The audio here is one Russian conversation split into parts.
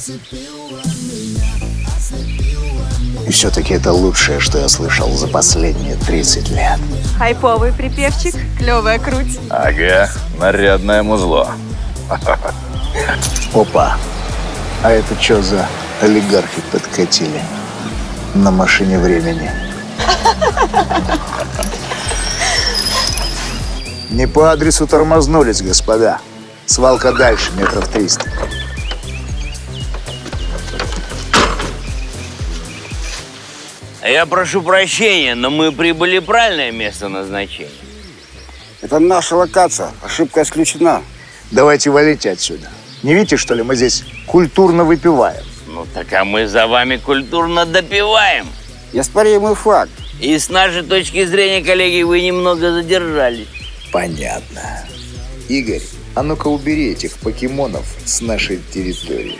И все-таки это лучшее, что я слышал за последние 30 лет. Хайповый припевчик, клевая круть. Ага, нарядное музло. Опа, а это что за олигархи подкатили на машине времени? Не по адресу тормознулись, господа. Свалка дальше, метров 300. Я прошу прощения, но мы прибыли в правильное место назначения. Это наша локация. Ошибка исключена. Давайте валите отсюда. Не видите, что ли, мы здесь культурно выпиваем? Ну так а мы за вами культурно допиваем. Неоспоримый факт. И с нашей точки зрения, коллеги, вы немного задержались. Понятно. Игорь, а ну-ка убери этих покемонов с нашей территории.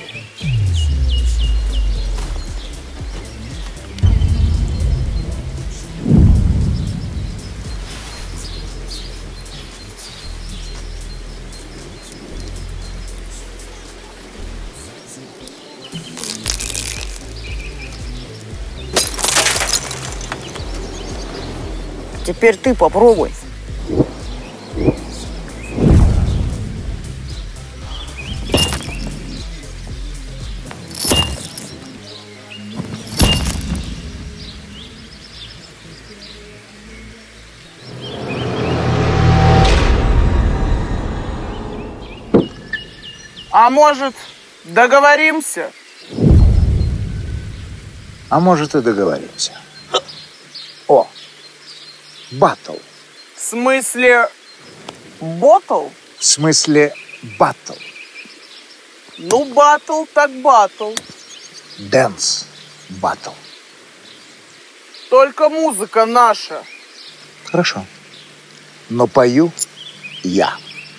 Теперь ты попробуй. А может, договоримся? А может, и договоримся. О, баттл. В смысле, ботл? В смысле баттл. Ну, батл так батл. Дэнс баттл. Только музыка наша. Хорошо. Но пою я.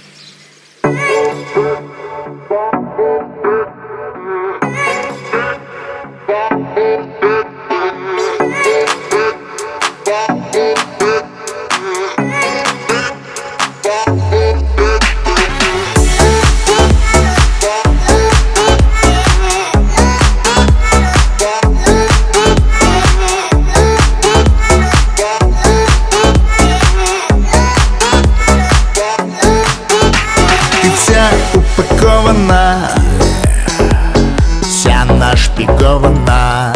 Упакована, вся нашпигована.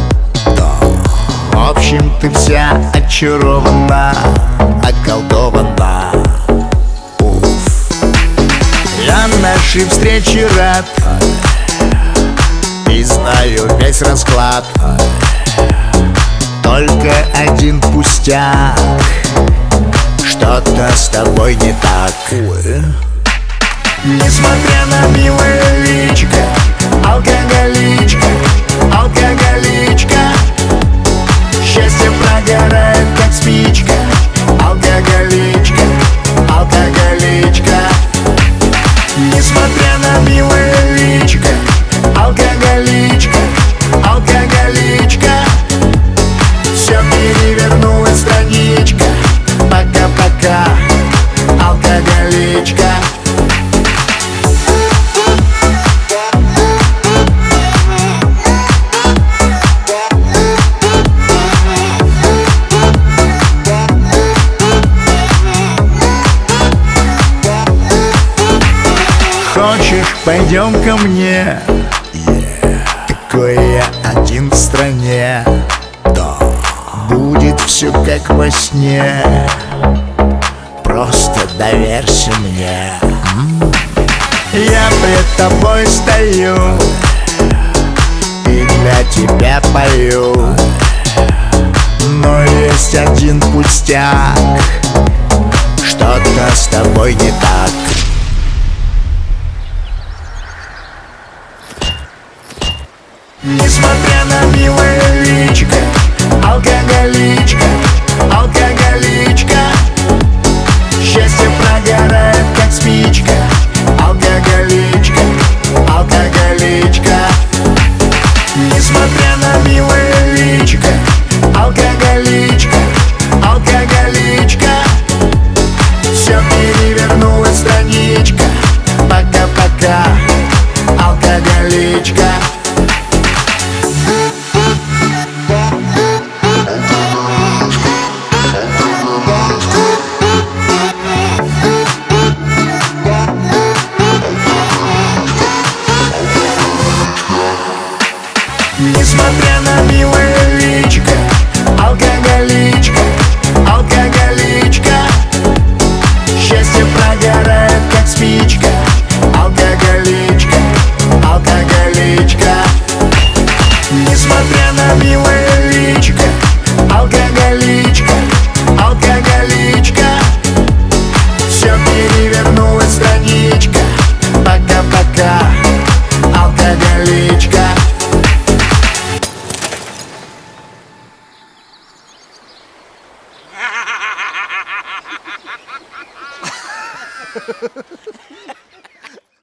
В общем, ты вся очарована, околдована. Уф. Я нашей встрече рад и знаю весь расклад. Только один пустяк, что-то с тобой не так. Несмотря на милое личико, алкоголичка, алкоголичка. Счастье прогорает, как спичка, алкоголичка, алкоголичка. Несмотря на милое личико, алкоголичка, алкоголичка. Все перевернулась страничка, пока-пока, алкоголичка. Хочешь, пойдем ко мне? Такой я один в стране. Да. Будет все как во сне. Просто доверься мне. Я пред тобой стою и для тебя пою. Но есть один пустяк, что-то с тобой не так. Несмотря на милое личико, алкоголичка,